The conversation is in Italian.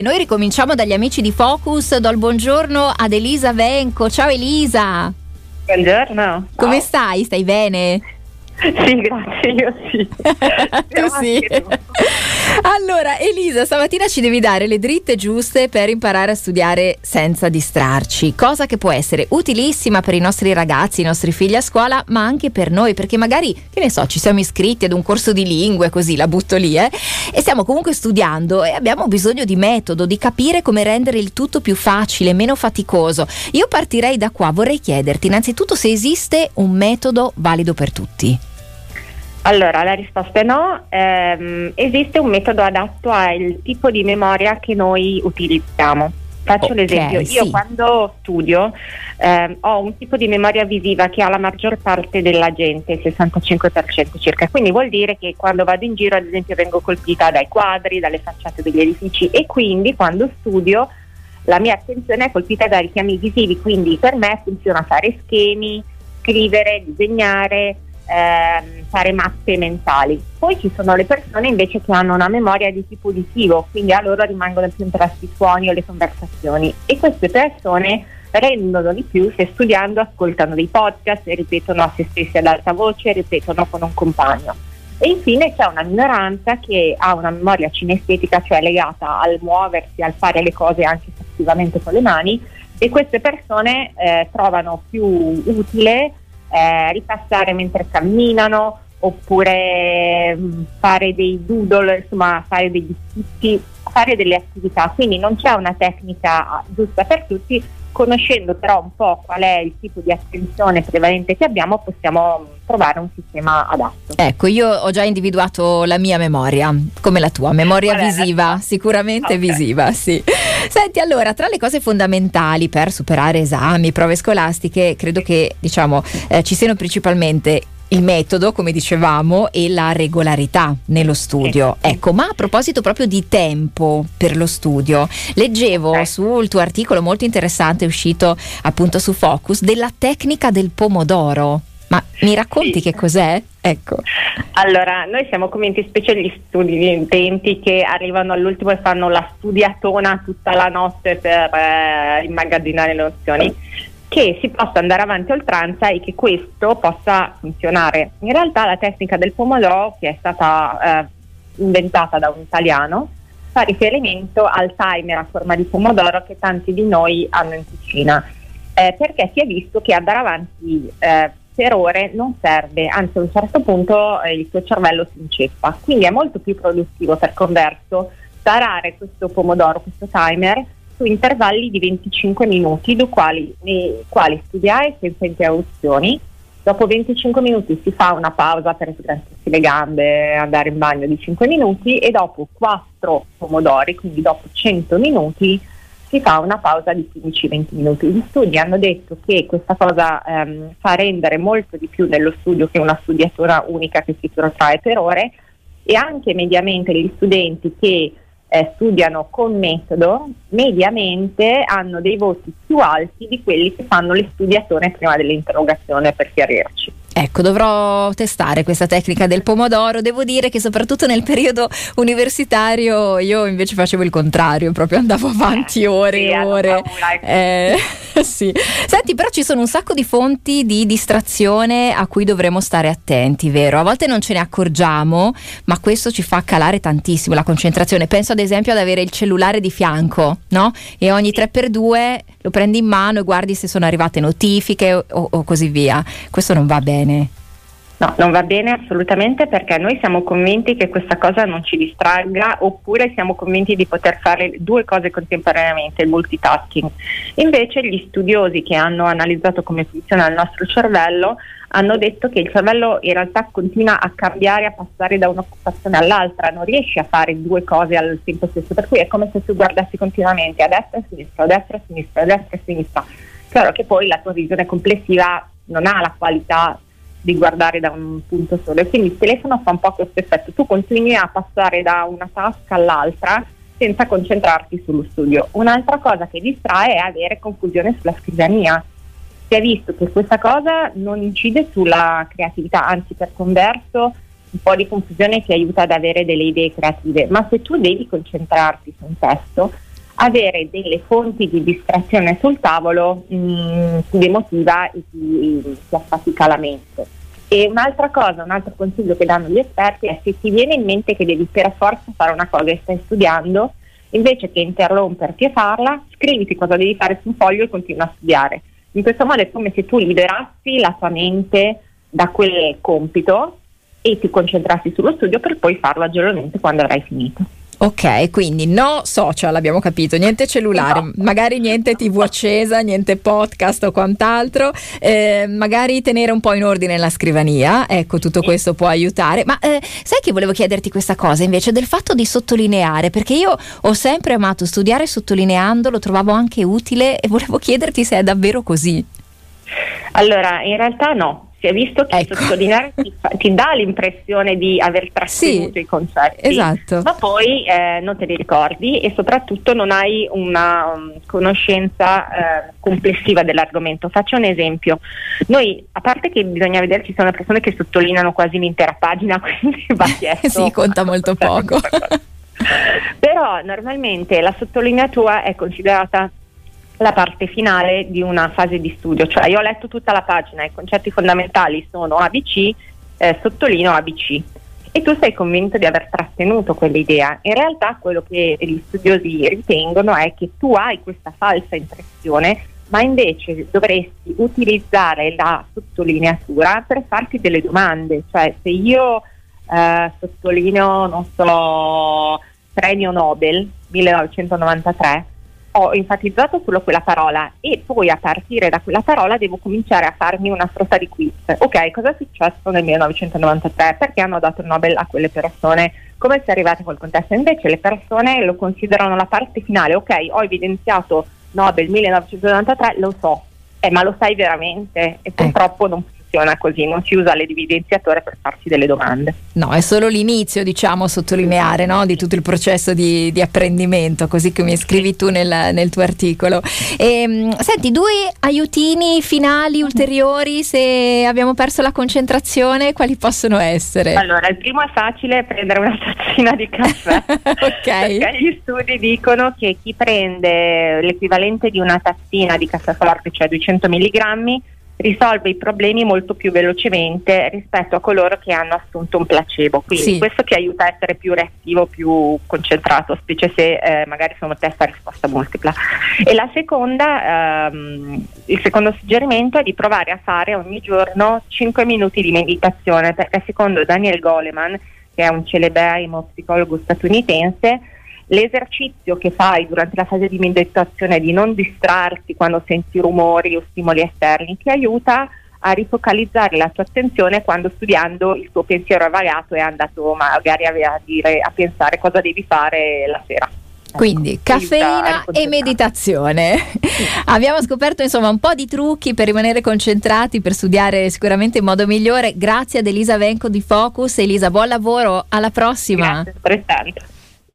Noi ricominciamo dagli amici di Focus, do il buongiorno ad Elisa Venco. Ciao Elisa. Buongiorno. Come stai? Stai bene? Sì, grazie, io sì. Tu sì. Allora Elisa, stamattina ci devi dare le dritte giuste per imparare a studiare senza distrarci, cosa che può essere utilissima per i nostri ragazzi, i nostri figli a scuola, ma anche per noi, perché magari, che ne so, ci siamo iscritti ad un corso di lingue, così la butto lì, e stiamo comunque studiando e abbiamo bisogno di metodo, di capire come rendere il tutto più facile, meno faticoso. Io partirei da qua, vorrei chiederti innanzitutto se esiste un metodo valido per tutti. Allora, la risposta è no. Esiste un metodo adatto al tipo di memoria che noi utilizziamo. Faccio l'esempio, io quando studio ho un tipo di memoria visiva che ha la maggior parte della gente, il 65% circa, quindi vuol dire che quando vado in giro, ad esempio, vengo colpita dai quadri, dalle facciate degli edifici, e quindi quando studio la mia attenzione è colpita dai richiami visivi, quindi per me funziona fare schemi, scrivere, disegnare, fare mappe mentali. Poi ci sono le persone invece che hanno una memoria di tipo uditivo, quindi a loro rimangono più impressi i suoni o le conversazioni, e queste persone rendono di più se studiando ascoltano dei podcast e ripetono a se stessi ad alta voce, ripetono con un compagno. E infine c'è una minoranza che ha una memoria cinestetica, cioè legata al muoversi, al fare le cose anche attivamente con le mani, e queste persone trovano più utile ripassare mentre camminano, oppure fare dei doodle, insomma fare degli schizzi, fare delle attività. Quindi non c'è una tecnica giusta per tutti, conoscendo però un po' qual è il tipo di attenzione prevalente che abbiamo, possiamo trovare un sistema adatto. Ecco, io ho già individuato la mia memoria, come la tua, memoria visiva, sicuramente visiva, sì. Senti, allora, tra le cose fondamentali per superare esami, prove scolastiche, credo che, diciamo, ci siano principalmente il metodo, come dicevamo, e la regolarità nello studio. Ecco, ma a proposito proprio di tempo per lo studio, leggevo sul tuo articolo molto interessante, uscito appunto su Focus, della tecnica del pomodoro. Ma mi racconti che cos'è? Ecco. Allora, noi siamo convinti, specie gli studenti che arrivano all'ultimo e fanno la studiatona tutta la notte per immagazzinare le nozioni, che si possa andare avanti a oltranza e che questo possa funzionare. In realtà la tecnica del pomodoro, che è stata inventata da un italiano, fa riferimento al timer a forma di pomodoro che tanti di noi hanno in cucina, perché si è visto che andare avanti per ore non serve, anzi a un certo punto il tuo cervello si inceppa, quindi è molto più produttivo per converso tarare questo pomodoro, questo timer, su intervalli di 25 minuti, nei quali studiare senza interruzioni. Dopo 25 minuti si fa una pausa per sgranarsi le gambe, andare in bagno di 5 minuti, e dopo 4 pomodori, quindi dopo 100 minuti, si fa una pausa di 15-20 minuti. Gli studi hanno detto che questa cosa fa rendere molto di più nello studio che una studiatura unica che si protrae per ore, e anche mediamente gli studenti che studiano con metodo mediamente hanno dei voti più alti di quelli che fanno le studiatone prima dell'interrogazione, per chiarirci. Ecco, dovrò testare questa tecnica del pomodoro. Devo dire che soprattutto nel periodo universitario io invece facevo il contrario, proprio andavo avanti ore e ore. Sì. Senti, però ci sono un sacco di fonti di distrazione a cui dovremo stare attenti, vero? A volte non ce ne accorgiamo, ma questo ci fa calare tantissimo la concentrazione. Penso ad esempio ad avere il cellulare di fianco, no? E ogni 3x2 lo prendi in mano e guardi se sono arrivate notifiche o così via. Questo non va bene. No, non va bene assolutamente, perché noi siamo convinti che questa cosa non ci distragga, oppure siamo convinti di poter fare due cose contemporaneamente, il multitasking. Invece gli studiosi che hanno analizzato come funziona il nostro cervello hanno detto che il cervello in realtà continua a cambiare, a passare da un'occupazione all'altra, non riesce a fare due cose al tempo stesso, per cui è come se tu guardassi continuamente a destra e a sinistra, a destra e a sinistra, a destra e a sinistra. Chiaro che poi la tua visione complessiva non ha la qualità di guardare da un punto solo, e quindi il telefono fa un po' questo effetto, tu continui a passare da una tasca all'altra senza concentrarti sullo studio. Un'altra cosa che distrae è avere confusione sulla scrivania. Si è visto che questa cosa non incide sulla creatività, anzi per converso un po' di confusione ti aiuta ad avere delle idee creative, ma se tu devi concentrarti su un testo avere delle fonti di distrazione sul tavolo ti demotiva e ti affatica la mente. E un'altra cosa, un altro consiglio che danno gli esperti è: se ti viene in mente che devi per forza fare una cosa e stai studiando, invece che interromperti e farla, scriviti cosa devi fare su un foglio e continua a studiare. In questo modo è come se tu liberassi la tua mente da quel compito e ti concentrassi sullo studio per poi farlo agevolmente quando avrai finito. Ok, quindi no social, abbiamo capito, niente cellulare, no. Magari niente TV accesa, niente podcast o quant'altro, magari tenere un po' in ordine la scrivania, ecco, tutto questo può aiutare. Ma sai che volevo chiederti questa cosa invece del fatto di sottolineare, perché io ho sempre amato studiare sottolineando, lo trovavo anche utile e volevo chiederti se è davvero così. Allora, in realtà no. Si è visto che sottolineare ti dà l'impressione di aver trattenuto i concetti, esatto. Ma poi non te li ricordi e soprattutto non hai una conoscenza complessiva dell'argomento. Faccio un esempio. Noi, a parte che bisogna vedere, ci sono persone che sottolineano quasi l'intera pagina, quindi va chiesto. Sì, conta molto poco. Però normalmente la sottolineatura è considerata la parte finale di una fase di studio, cioè io ho letto tutta la pagina, i concetti fondamentali sono ABC, sottolineo ABC e tu sei convinto di aver trattenuto quell'idea. In realtà quello che gli studiosi ritengono è che tu hai questa falsa impressione, ma invece dovresti utilizzare la sottolineatura per farti delle domande. Cioè, se io sottolineo, non so, premio Nobel 1993, ho enfatizzato solo quella parola e poi a partire da quella parola devo cominciare a farmi una sorta di quiz. Ok, cosa è successo nel 1993? Perché hanno dato il Nobel a quelle persone? Come si è arrivati a quel contesto? Invece le persone lo considerano la parte finale. Ok, ho evidenziato Nobel 1993, lo so, ma lo sai veramente? E purtroppo non funziona così, non si usa l'evidenziatore per farsi delle domande. No, è solo l'inizio, diciamo, sottolineare, no, di tutto il processo di apprendimento, così come scrivi tu nel tuo articolo. Senti, 2 aiutini finali ulteriori se abbiamo perso la concentrazione, quali possono essere? Allora, il primo è facile: prendere una tazzina di caffè. Ok. Perché gli studi dicono che chi prende l'equivalente di una tazzina di caffè forte, cioè 200 milligrammi, risolve i problemi molto più velocemente rispetto a coloro che hanno assunto un placebo, quindi questo ti aiuta a essere più reattivo, più concentrato, specie se magari sono test a risposta multipla. E la seconda, il secondo suggerimento è di provare a fare ogni giorno 5 minuti di meditazione, perché secondo Daniel Goleman, che è un celeberrimo psicologo statunitense, l'esercizio che fai durante la fase di meditazione di non distrarti quando senti rumori o stimoli esterni ti aiuta a rifocalizzare la tua attenzione quando studiando il tuo pensiero è vagato e è andato magari a pensare cosa devi fare la sera. Quindi caffeina e meditazione. Abbiamo scoperto insomma un po' di trucchi per rimanere concentrati, per studiare sicuramente in modo migliore. Grazie ad Elisa Venco di Focus. Elisa, buon lavoro, alla prossima. Grazie, altrettanto.